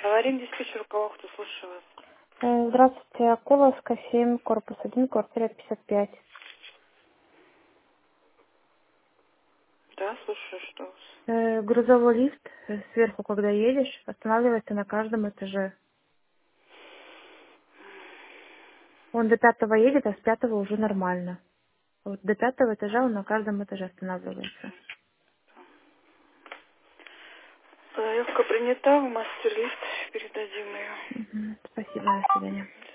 Говорим диспетчер, у кого кто, слушаю вас. Здравствуйте, Акуловская, 7, корпус 1, квартира 55. Да, слушаю, что у вас. Грузовой лифт сверху, когда едешь, останавливается на каждом этаже. Он до пятого едет, а с пятого уже нормально. Вот до пятого этажа он на каждом этаже останавливается. Заявка принята, в мастер-лист передадим ее. Спасибо, до свидания.